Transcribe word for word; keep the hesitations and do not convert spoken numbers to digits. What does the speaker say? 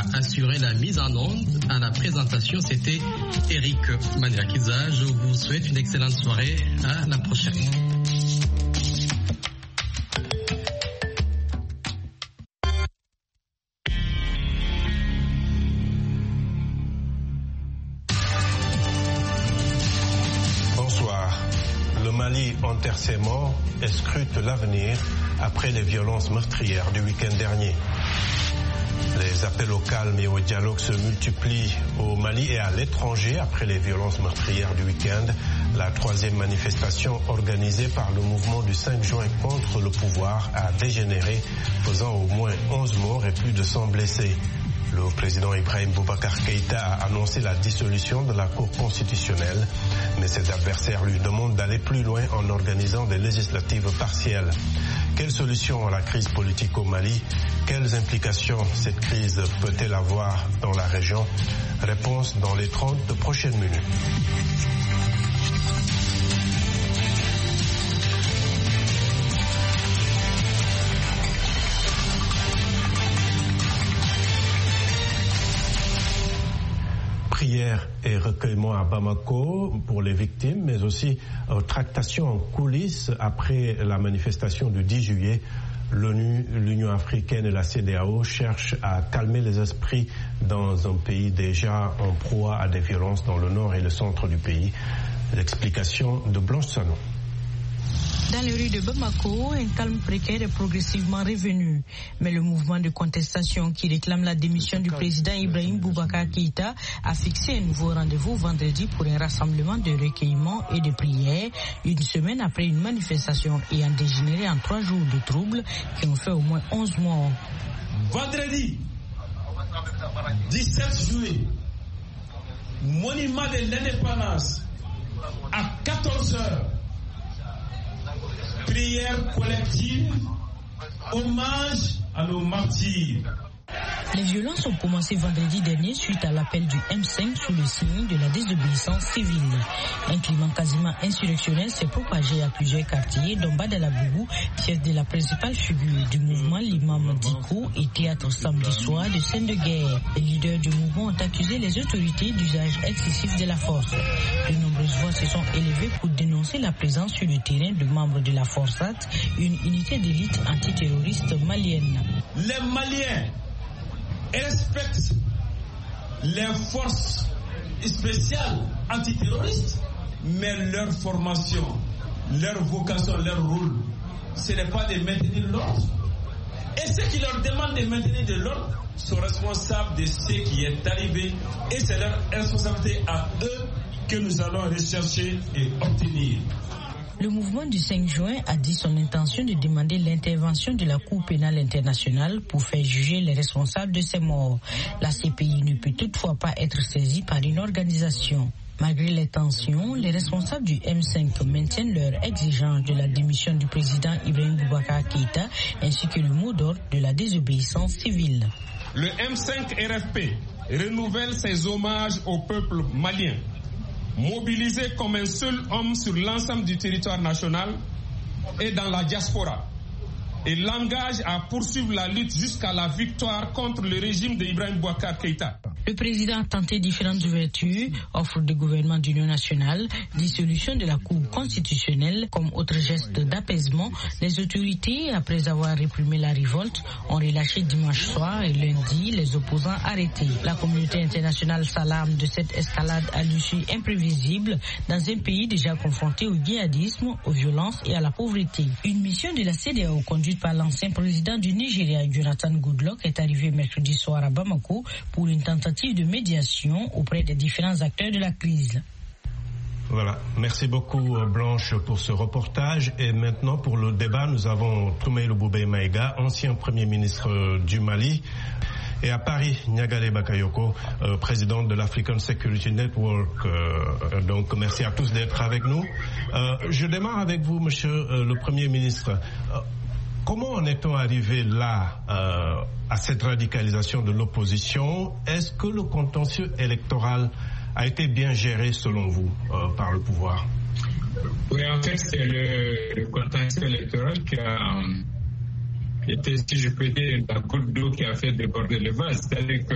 assuré la mise en onde. À la présentation, c'était Eric Maniakiza. Je vous souhaite une excellente soirée. À la prochaine. Enterre ses morts et scrute l'avenir après les violences meurtrières du week-end dernier. Les appels au calme et au dialogue se multiplient au Mali et à l'étranger après les violences meurtrières du week-end. La troisième manifestation organisée par le mouvement du cinq juin contre le pouvoir a dégénéré, faisant au moins onze morts et plus de cent blessés. Le président Ibrahim Boubacar Keïta a annoncé la dissolution de la Cour constitutionnelle, mais ses adversaires lui demandent d'aller plus loin en organisant des législatives partielles. Quelle solution à la crise politique au Mali? Quelles implications cette crise peut-elle avoir dans la région? Réponse dans les trente prochaines minutes. Prières et recueillement à Bamako pour les victimes, mais aussi euh, tractation en coulisses après la manifestation du dix juillet. L'ONU, l'Union africaine et la C E D E A O cherchent à calmer les esprits dans un pays déjà en proie à des violences dans le nord et le centre du pays. L'explication de Blanche Sanon. Dans les rues de Bamako, un calme précaire est progressivement revenu. Mais le mouvement de contestation qui réclame la démission du président Ibrahim Boubacar Keïta a fixé un nouveau rendez-vous vendredi pour un rassemblement de recueillement et de prières, une semaine après une manifestation ayant dégénéré en trois jours de troubles qui ont fait au moins onze morts. Vendredi dix-sept juillet, monument de l'indépendance, à quatorze heures. Prière collective, hommage à nos martyrs. Les violences ont commencé vendredi dernier suite à l'appel du M cinq sous le signe de la désobéissance civile. Un climat quasiment insurrectionnel s'est propagé à plusieurs quartiers, dont Badalabougou, chef de la principale figure du mouvement, l'imam Diko, et théâtre samedi soir de scènes de guerre. Les leaders du mouvement ont accusé les autorités d'usage excessif de la force. De nombreuses voix se sont élevées pour dénoncer la présence sur le terrain de membres de la Forsat, une unité d'élite antiterroriste malienne. Les Maliens respectent les forces spéciales antiterroristes, mais leur formation, leur vocation, leur rôle, ce n'est pas de maintenir l'ordre. Et ceux qui leur demandent de maintenir de l'ordre sont responsables de ce qui est arrivé, et c'est leur responsabilité à eux que nous allons rechercher et obtenir. Le mouvement du cinq juin a dit son intention de demander l'intervention de la Cour pénale internationale pour faire juger les responsables de ces morts. La C P I ne peut toutefois pas être saisie par une organisation. Malgré les tensions, les responsables du M cinq maintiennent leur exigence de la démission du président Ibrahim Boubacar Keïta ainsi que le mot d'ordre de la désobéissance civile. Le M cinq R F P renouvelle ses hommages au peuple malien, mobilisé comme un seul homme sur l'ensemble du territoire national et dans la diaspora, et l'engage à poursuivre la lutte jusqu'à la victoire contre le régime d'Ibrahim Boubacar Keïta. Le président a tenté différentes ouvertures, offre de gouvernement d'union nationale, dissolution de la Cour constitutionnelle. Comme autre geste d'apaisement, les autorités, après avoir réprimé la révolte, ont relâché dimanche soir et lundi les opposants arrêtés. La communauté internationale s'alarme de cette escalade à l'issue imprévisible dans un pays déjà confronté au djihadisme, aux violences et à la pauvreté. Une mission de la C E D E A O conduite par l'ancien président du Nigeria, Jonathan Goodluck, est arrivée mercredi soir à Bamako pour une tentative de médiation auprès des différents acteurs de la crise. Voilà, merci beaucoup Blanche pour ce reportage. Et maintenant pour le débat, nous avons Toumaïlou Boubé Maïga, ancien Premier ministre du Mali. Et à Paris, Niagale Bakayoko, euh, président de l'African Security Network. Euh, donc merci à tous d'être avec nous. Euh, je démarre avec vous, monsieur euh, le Premier ministre. Euh, Comment en est-on arrivé là, euh, à cette radicalisation de l'opposition? Est-ce que le contentieux électoral a été bien géré, selon vous, euh, par le pouvoir? Oui, en fait, c'est le, le contentieux électoral qui a été, si je peux dire, la goutte d'eau qui a fait déborder le vase. C'est-à-dire que